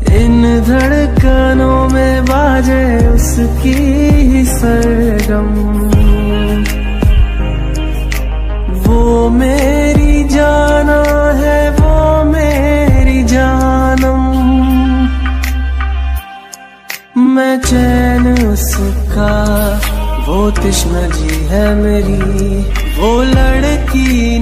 इन धड़कनों में बाजे उसकी ही सरगम। वो मेरी जाना है, वो मेरी जानम। मैं चैन उसका, वो तिश्ना जी है मेरी, वो लड़की